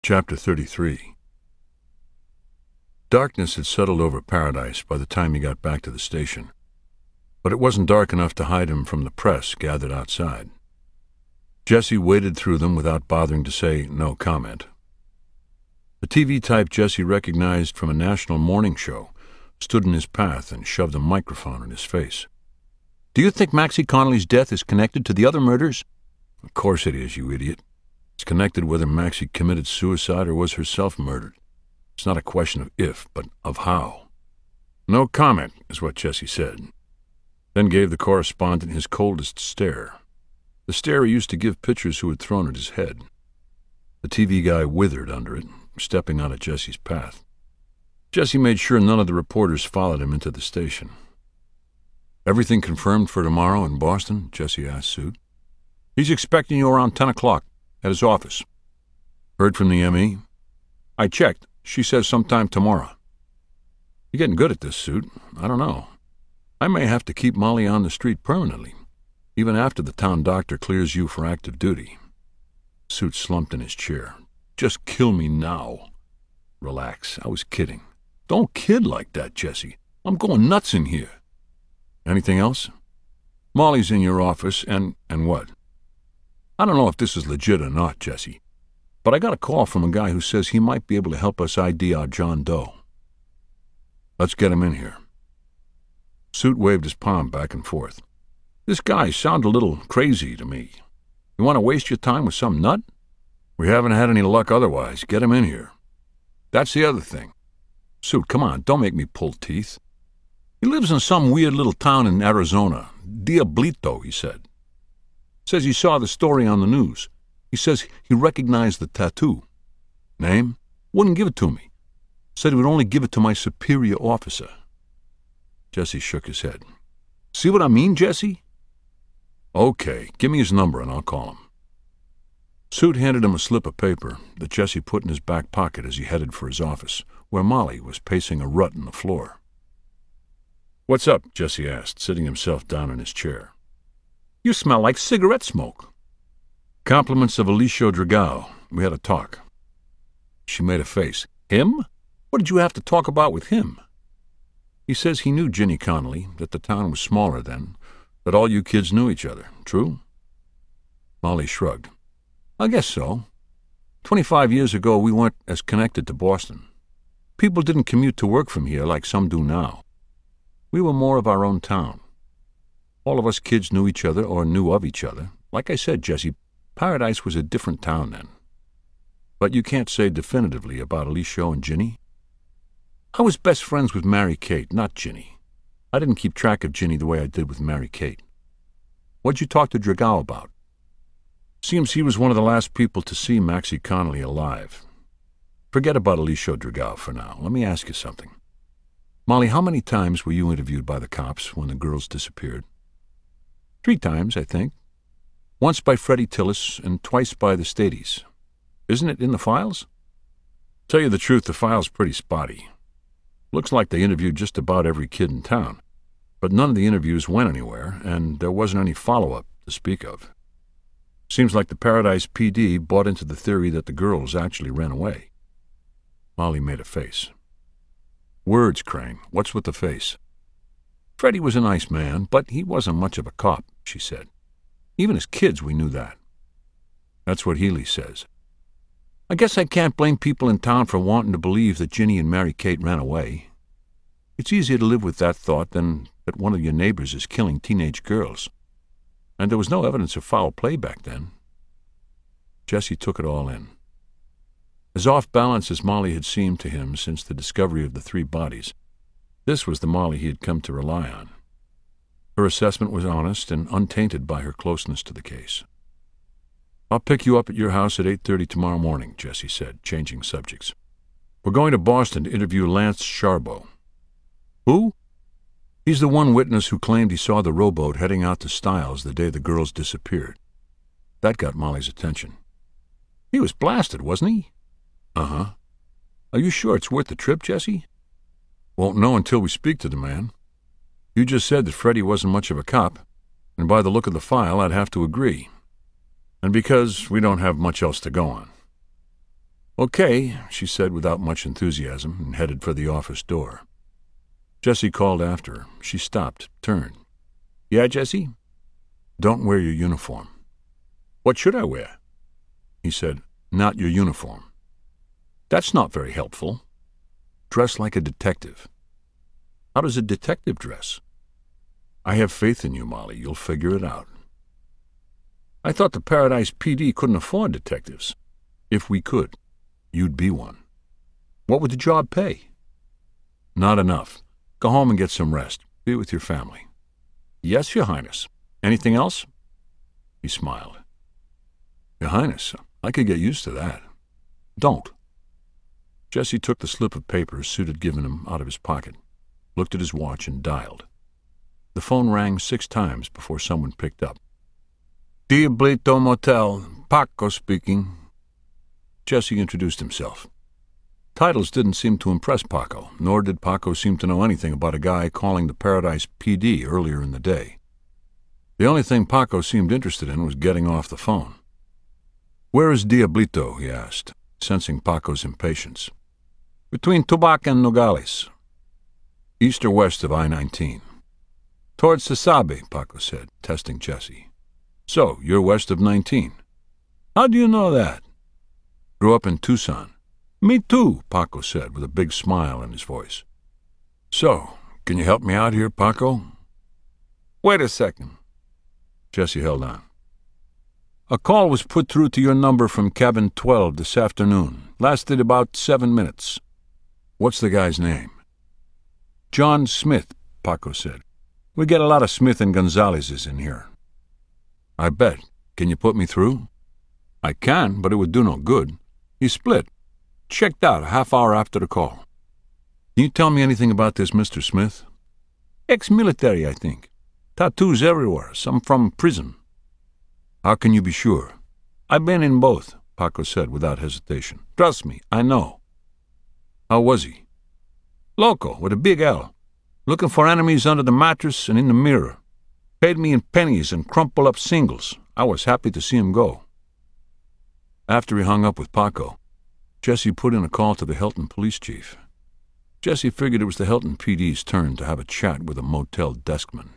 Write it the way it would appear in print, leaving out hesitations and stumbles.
Chapter 33. Darkness had settled over Paradise by the time he got back to the station, but it wasn't dark enough to hide him from the press gathered outside. Jesse waded through them without bothering to say no comment. The TV type Jesse recognized from a national morning show stood in his path and shoved a microphone in his face. "Do you think Maxie Connolly's death is connected to the other murders?" "Of course it is, you idiot. It's connected whether Maxie committed suicide or was herself murdered. It's not a question of if, but of how." "No comment," is what Jesse said, then gave the correspondent his coldest stare, the stare he used to give pitchers who had thrown at his head. The TV guy withered under it, stepping out of Jesse's path. Jesse made sure none of the reporters followed him into the station. "Everything confirmed for tomorrow in Boston?" Jesse asked Suit. "He's expecting you around 10 o'clock at his office." "Heard from the M.E.? "I checked. She says sometime tomorrow." "You're getting good at this, Suit. I don't know. I may have to keep Molly on the street permanently, even after the town doctor clears you for active duty." Suit slumped in his chair. "Just kill me now." "Relax. I was kidding." "Don't kid like that, Jesse. I'm going nuts in here." "Anything else?" "Molly's in your office, and what?" "I don't know if this is legit or not, Jesse, but I got a call from a guy who says he might be able to help us ID our John Doe." "Let's get him in here." Suit waved his palm back and forth. "This guy sounded a little crazy to me. You want to waste your time with some nut?" "We haven't had any luck otherwise. Get him in here." "That's the other thing." "Suit, come on, don't make me pull teeth." "He lives in some weird little town in Arizona. Diablito, he said. Says he saw the story on the news. He says he recognized the tattoo." "Name?" "Wouldn't give it to me. Said he would only give it to my superior officer." Jesse shook his head. "See what I mean, Jesse?" "Okay, give me his number and I'll call him." Suit handed him a slip of paper that Jesse put in his back pocket as he headed for his office, where Molly was pacing a rut in the floor. "What's up?" Jesse asked, sitting himself down in his chair. "You smell like cigarette smoke." "Compliments of Alicio Dragao. We had a talk." She made a face. "Him? What did you have to talk about with him?" "He says he knew Ginny Connolly, that the town was smaller then, that all you kids knew each other. True?" Molly shrugged. "I guess so. 25 years ago we weren't as connected to Boston. People didn't commute to work from here like some do now. We were more of our own town. All of us kids knew each other or knew of each other. Like I said, Jesse, Paradise was a different town then. But you can't say definitively about Alicio and Ginny?" "I was best friends with Mary Kate, not Ginny. I didn't keep track of Ginny the way I did with Mary Kate." "What'd you talk to Dragao about?" "Seems he was one of the last people to see Maxie Connolly alive. Forget about Alicio Dragao for now. Let me ask you something. Molly, how many times were you interviewed by the cops when the girls disappeared?" "3 times, I think. Once by Freddie Tillis and twice by the Stadies. Isn't it in the files?" "Tell you the truth, the file's pretty spotty. Looks like they interviewed just about every kid in town, but none of the interviews went anywhere, and there wasn't any follow-up to speak of. Seems like the Paradise PD bought into the theory that the girls actually ran away." Molly made a face. "Words, Crane. What's with the face?" "Freddie was a nice man, but he wasn't much of a cop," she said. "Even as kids we knew that." "That's what Healy says." "I guess I can't blame people in town for wanting to believe that Ginny and Mary Kate ran away. It's easier to live with that thought than that one of your neighbors is killing teenage girls. And there was no evidence of foul play back then." Jesse took it all in. As off-balance as Molly had seemed to him since the discovery of the 3 bodies, this was the Molly he had come to rely on. Her assessment was honest and untainted by her closeness to the case. "I'll pick you up at your house at 8:30 tomorrow morning," Jesse said, changing subjects. "We're going to Boston to interview Lance Sharbo." "Who?" "He's the one witness who claimed he saw the rowboat heading out to Stiles the day the girls disappeared." That got Molly's attention. "He was blasted, wasn't he?" "Uh-huh." "Are you sure it's worth the trip, Jesse?" "Won't know until we speak to the man. You just said that Freddie wasn't much of a cop, and by the look of the file I'd have to agree. And because we don't have much else to go on." Okay, she said without much enthusiasm, and headed for the office door. Jessie called after her. She stopped, turned. Yeah, Jessie? Don't wear your uniform. What should I wear? He said, not your uniform. That's not very helpful. Dress like a detective. How does a detective dress? I have faith in you, Molly. You'll figure it out. I thought the Paradise PD couldn't afford detectives. If we could, you'd be one. What would the job pay? Not enough. Go home and get some rest. Be with your family. Yes, Your Highness. Anything else? He smiled. Your Highness, I could get used to that. Don't. Jessie took the slip of paper Soot had given him out of his pocket, looked at his watch, and dialed. The phone rang 6 times before someone picked up. Diablito Motel, Paco speaking. Jessie introduced himself. Titles didn't seem to impress Paco, nor did Paco seem to know anything about a guy calling the Paradise PD earlier in the day. The only thing Paco seemed interested in was getting off the phone. Where is Diablito? He asked, sensing Paco's impatience. Between Tubac and Nogales. East or west of I-19. Towards Sasabe, Paco said, testing Jessie. So, you're west of 19. How do you know that? Grew up in Tucson. Me too, Paco said, with a big smile in his voice. So, can you help me out here, Paco? Wait a second. Jessie held on. A call was put through to your number from cabin 12 this afternoon. Lasted about 7 minutes. What's the guy's name? John Smith, Paco said. We get a lot of Smith and Gonzalez's in here. I bet. Can you put me through? I can, but it would do no good. He split. Checked out a half hour after the call. Can you tell me anything about this Mr. Smith? Ex-military, I think. Tattoos everywhere, some from prison. How can you be sure? I've been in both, Paco said without hesitation. Trust me, I know. How was he? Loco, with a big L. Looking for enemies under the mattress and in the mirror. Paid me in pennies and crumpled-up singles. I was happy to see him go. After he hung up with Paco, Jessie put in a call to the Helton police chief. Jessie figured it was the Helton PD's turn to have a chat with a motel deskman.